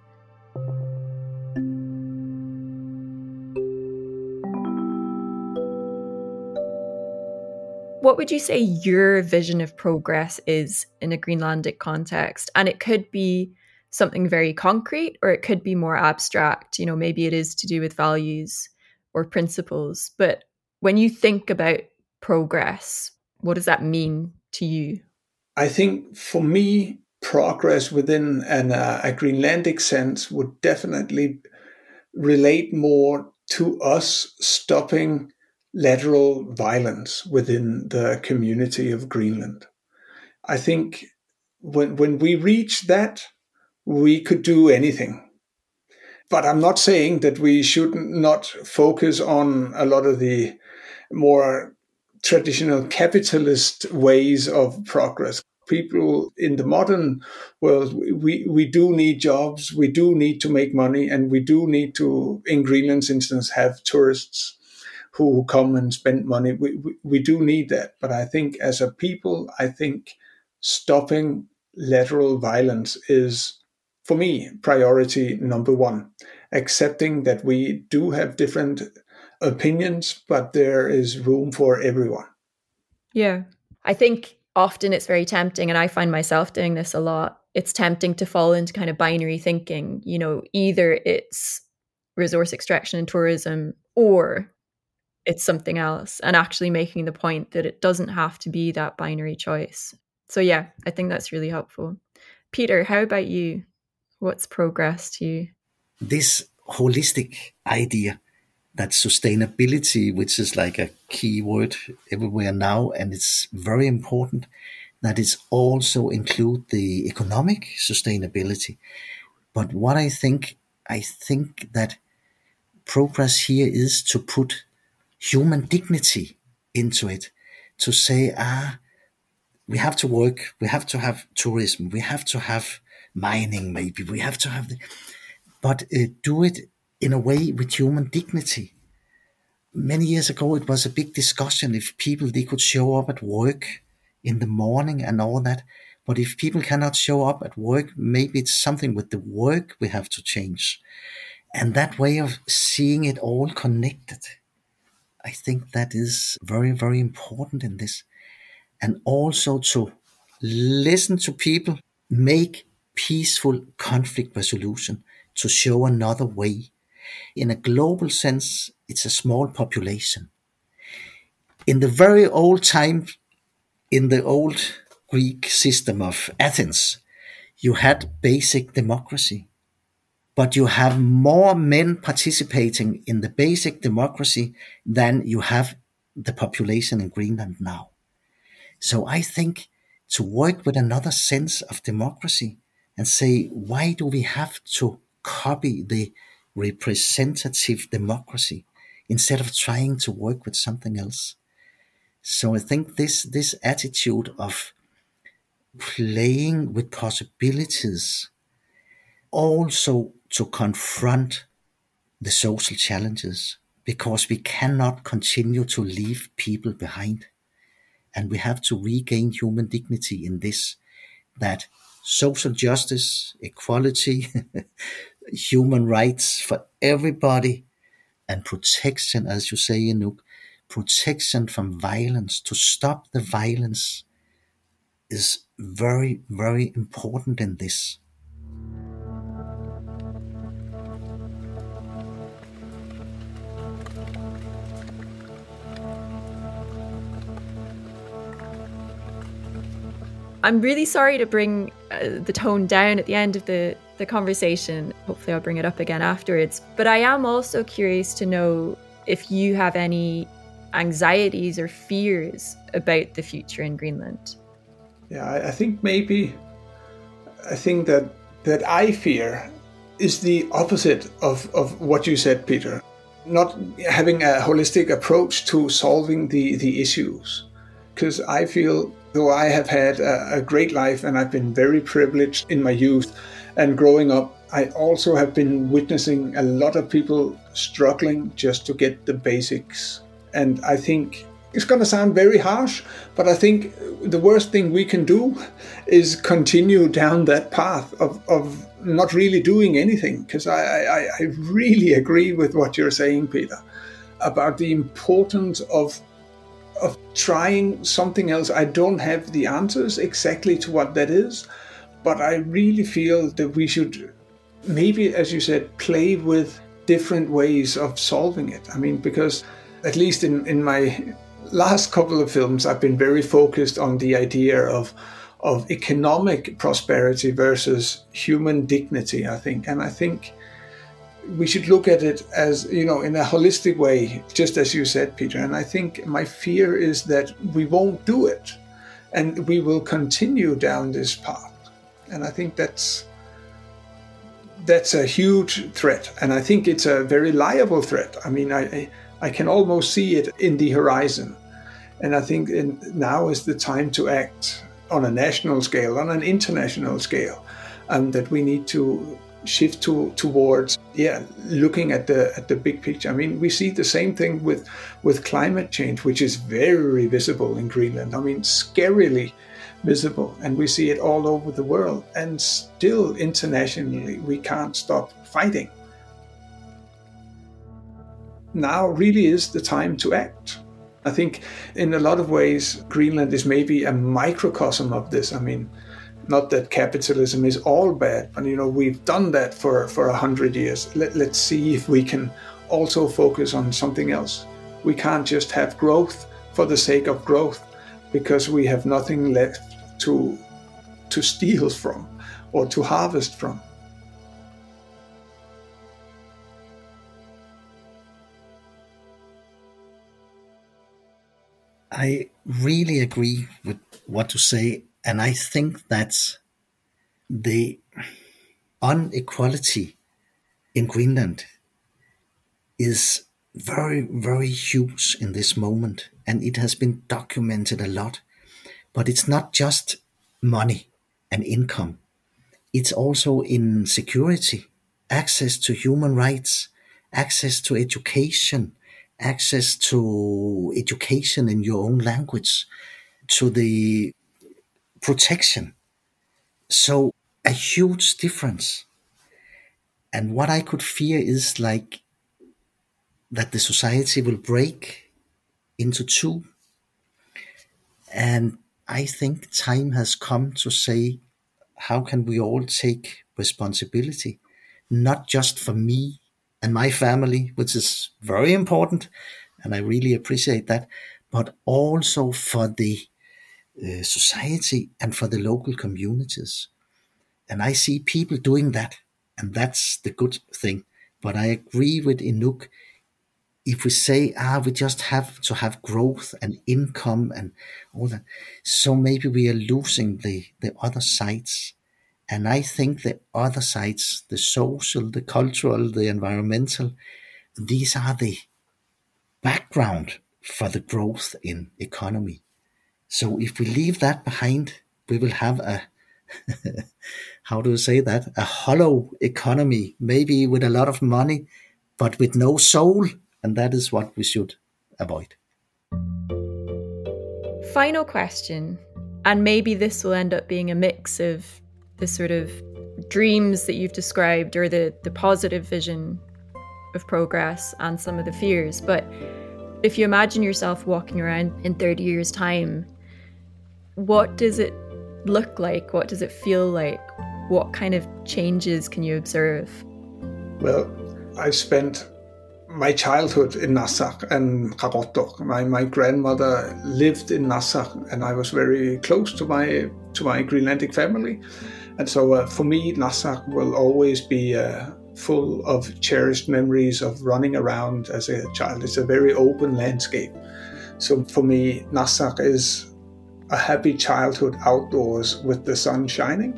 G: What would you say your vision of progress is in a Greenlandic context? And it could be something very concrete, or it could be more abstract. You know, maybe it is to do with values or principles. But when you think about progress, what does that mean to you?
B: I think for me, progress within an, uh, a Greenlandic sense would definitely relate more to us stopping lateral violence within the community of Greenland. I think when when we reach that, we could do anything. But I'm not saying that we should not focus on a lot of the more traditional capitalist ways of progress. People in the modern world, we, we do need jobs, we do need to make money, and we do need to, in Greenland's instance, have tourists who come and spend money. We, we, we do need that. But I think as a people, I think stopping lateral violence is, for me, priority number one. Accepting that we do have different opinions, but there is room for everyone.
G: Yeah, I think often it's very tempting, and I find myself doing this a lot. It's tempting to fall into kind of binary thinking, you know, either it's resource extraction and tourism or it's something else, and actually making the point that it doesn't have to be that binary choice. So yeah, I think that's really helpful. Peter, how about you? What's progress to you?
D: This holistic idea that sustainability, which is like a key word everywhere now, and it's very important that it's also include the economic sustainability. But what I think, I think that progress here is to put human dignity into it, to say, ah, we have to work, we have to have tourism, we have to have mining, maybe we have to have the, but uh, do it in a way with human dignity. Many years ago, it was a big discussion if people, they could show up at work in the morning and all that. But if people cannot show up at work, maybe it's something with the work we have to change. And that way of seeing it all connected, I think that is very, very important in this. And also to listen to people, make peaceful conflict resolution, to show another way. In a global sense, it's a small population. In the very old time, in the old Greek system of Athens, you had basic democracy. But you have more men participating in the basic democracy than you have the population in Greenland now. So I think to work with another sense of democracy and say, why do we have to copy the representative democracy instead of trying to work with something else? So I think this, this attitude of playing with possibilities, also to confront the social challenges, because we cannot continue to leave people behind. And we have to regain human dignity in this, that social justice, equality, human rights for everybody, and protection, as you say, Anouk, protection from violence, to stop the violence, is very, very important in this.
G: I'm really sorry to bring uh, the tone down at the end of the, the conversation. Hopefully I'll bring it up again afterwards. But I am also curious to know if you have any anxieties or fears about the future in Greenland.
B: Yeah, I, I think maybe, I think that that I fear is the opposite of, of what you said, Peter. Not having a holistic approach to solving the, the issues. Because I feel, though I have had a, a great life and I've been very privileged in my youth and growing up, I also have been witnessing a lot of people struggling just to get the basics. And I think it's going to sound very harsh, but I think the worst thing we can do is continue down that path of, of not really doing anything. Because I, I, I really agree with what you're saying, Peter, about the importance of of trying something else. I don't have the answers exactly to what that is, but I really feel that we should maybe, as you said, play with different ways of solving it. I mean, because at least in, in my last couple of films, I've been very focused on the idea of of economic prosperity versus human dignity, I think. And I think we should look at it as, you know, in a holistic way, just as you said, Peter. And I think my fear is that we won't do it and we will continue down this path. And I think that's that's a huge threat. And I think it's a very liable threat. I mean, I I can almost see it in the horizon. And I think in, now is the time to act. on a national scale, on an international scale, um, that we need to shift to towards yeah looking at the at the big picture. I mean, we see the same thing with with climate change, which is very visible in Greenland. I mean, scarily visible, and we see it all over the world, and still internationally we can't stop fighting. Now really is the time to act. I think in a lot of ways Greenland is maybe a microcosm of this. I mean, not that capitalism is all bad, but you know, we've done that for for a hundred years. Let, let's see if we can also focus on something else. We can't just have growth for the sake of growth, because we have nothing left to to steal from or to harvest from.
D: I really agree with what you say, and I think that the inequality in Greenland is very, very huge in this moment, and it has been documented a lot. But it's not just money and income. It's also in security, access to human rights, access to education, access to education in your own language, to the protection. So a huge difference. And what I could fear is like that the society will break into two. And I think time has come to say, how can we all take responsibility? Not just for me and my family, which is very important, and I really appreciate that, but also for the uh, society and for the local communities. And I see people doing that, and that's the good thing. But I agree with Inuk. If we say, ah, we just have to have growth and income and all that, so maybe we are losing the, the other sides. And I think the other sides, the social, the cultural, the environmental, these are the background for the growth in economy. So if we leave that behind, we will have a, how do you say that? A hollow economy, maybe with a lot of money, but with no soul. And that is what we should avoid.
G: Final question, and maybe this will end up being a mix of the sort of dreams that you've described, or the, the positive vision of progress, and some of the fears. But if you imagine yourself walking around in thirty years' time, what does it look like? What does it feel like? What kind of changes can you observe?
B: Well, I spent my childhood in Narsaq and Qaqortoq. My my grandmother lived in Narsaq, and I was very close to my to my Greenlandic family. And so uh, for me, Narsaq will always be uh, full of cherished memories of running around as a child. It's a very open landscape. So for me, Narsaq is a happy childhood outdoors with the sun shining.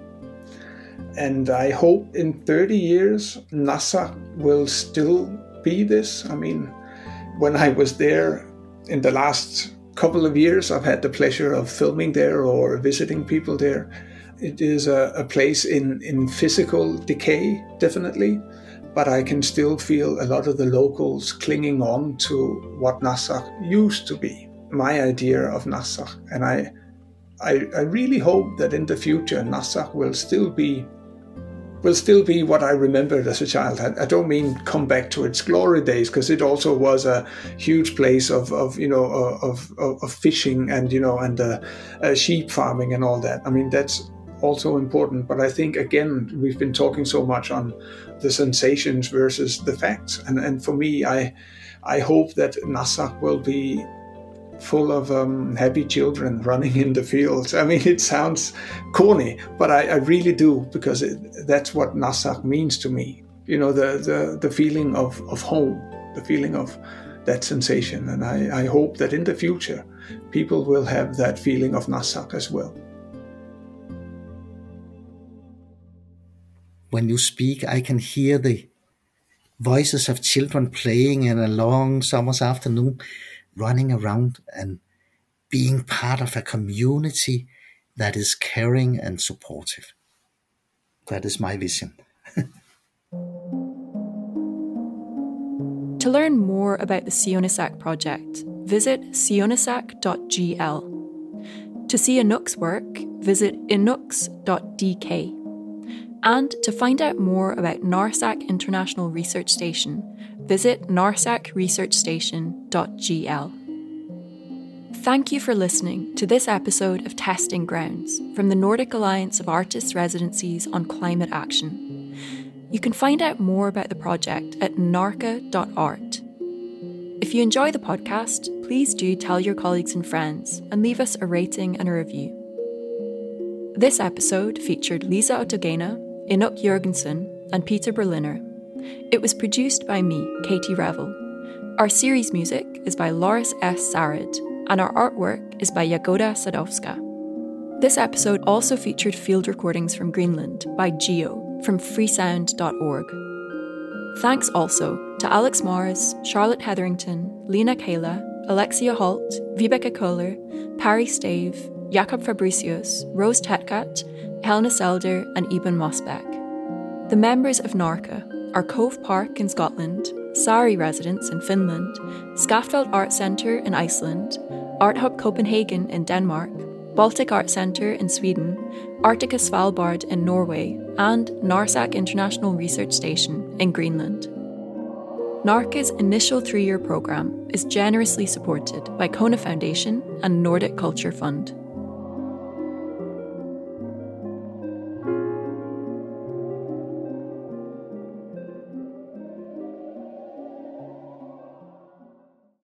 B: And I hope in thirty years, Narsaq will still be this. I mean, when I was there in the last couple of years, I've had the pleasure of filming there or visiting people there. It is a, a place in, in physical decay, definitely, but I can still feel a lot of the locals clinging on to what Narsaq used to be, my idea of Narsaq. And I, I, I really hope that in the future, Narsaq will still be will still be what I remembered as a child. I, I don't mean come back to its glory days, because it also was a huge place of, of you know, of, of, of fishing and, you know, and uh, uh, sheep farming and all that. I mean, that's also important. But I think, again, we've been talking so much on the sensations versus the facts. And, and for me, I, I hope that Narsaq will be full of um, happy children running in the fields. I mean, it sounds corny, but I, I really do, because it, that's what Narsaq means to me. You know, the, the, the feeling of, of home, the feeling of that sensation. And I, I hope that in the future, people will have that feeling of Narsaq as well.
D: When you speak, I can hear the voices of children playing in a long summer's afternoon, running around and being part of a community, that is caring and supportive. That is my vision.
G: To learn more about the Sionisach project, visit sionisach dot g l. To see Inuk's work, visit inuks dot d k. And to find out more about NARSAC International Research Station, visit narsach research station dot g l. Thank you for listening to this episode of Testing Grounds from the Nordic Alliance of Artists' Residencies on Climate Action. You can find out more about the project at narca dot art. If you enjoy the podcast, please do tell your colleagues and friends and leave us a rating and a review. This episode featured Lisa Ottogena, Inuk Jørgensen, and Peter Berliner. It was produced by me, Katie Revel. Our series music is by Loris S. Sarid, and our artwork is by Jagoda Sadowska. This episode also featured field recordings from Greenland by Geo from freesound dot org. Thanks also to Alex Mars, Charlotte Hetherington, Lena Kayla, Alexia Holt, Vibeke Kohler, Parry Stave, Jakob Fabricius, Rose Tetkat, Helena Selder, and Eben Mosbeck. The members of NARCA are Cove Park in Scotland, Sari Residence in Finland, Skaftfeld Art Centre in Iceland, Art Hub Copenhagen in Denmark, Baltic Art Centre in Sweden, Arctica Svalbard in Norway, and NARSAC International Research Station in Greenland. NARCA's initial three-year programme is generously supported by Kona Foundation and Nordic Culture Fund.